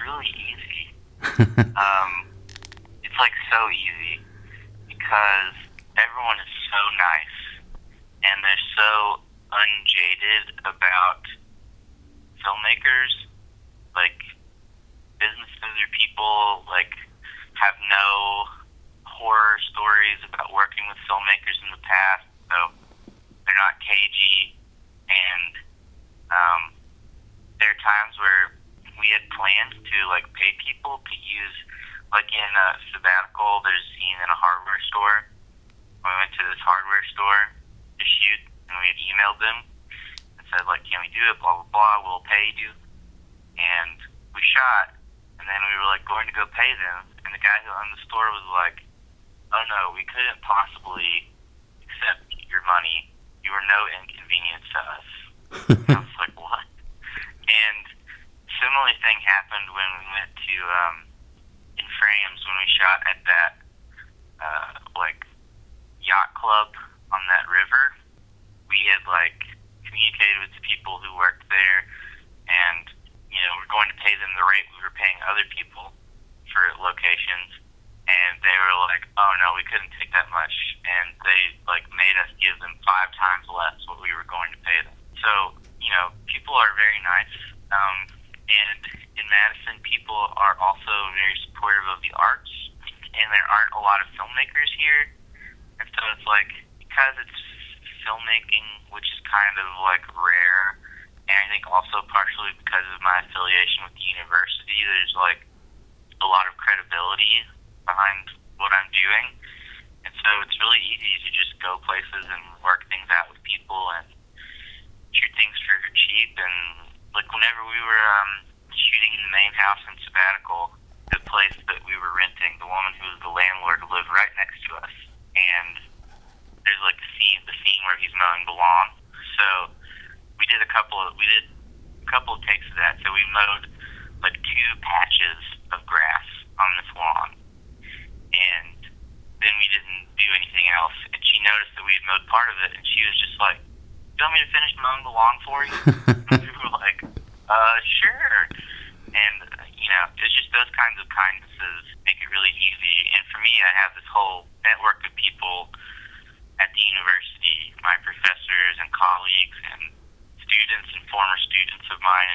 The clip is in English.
really easy. It's like so easy because everyone is so nice and they're so unjaded about filmmakers. Like, businesses or people, like, have no horror stories about working with filmmakers in the past, so they're not cagey. And there are times where we had plans to, like, pay people to use, like, in a sabbatical, there's a scene in a hardware store. We went to this hardware store to shoot, and we had emailed them and said, like, can we do it, blah, blah, blah, we'll pay you. And we shot, and then we were, like, going to go pay them, and the guy who owned the store was like, oh, no, we couldn't possibly accept your money. You were no inconvenience to us. I was like, what? And similar thing happened when we went to In Frames, when we shot at that like yacht club on that river. We had like communicated with the people who worked there, and you know, we're going to pay them the rate we were paying other people for locations, and they were like, oh no, we couldn't take that much, and they like made us give them 5 times less what we were going to pay them. So, you know, people are very nice. And in Madison, people are also very supportive of the arts, and there aren't a lot of filmmakers here. And so it's like, because it's filmmaking, which is kind of like rare, and I think also partially because of my affiliation with the university, there's like a lot of credibility behind what I'm doing. And so it's really easy to just go places and work things out with people and shoot things for cheap. And like whenever we were shooting in the main house in Sabbatical, the place that we were renting, the woman who was the landlord lived right next to us. And there's like the scene where he's mowing the lawn. So we did a couple of takes of that. So we mowed like 2 patches of grass on this lawn, and then we didn't do anything else. And she noticed that we had mowed part of it, and she was just like, "Do you want me to finish mowing the lawn for you?" And we were like, "Sure." And you know, it's just those kinds of kindnesses make it really easy. And for me, I have this whole network of people at the university, my professors and colleagues and students and former students of mine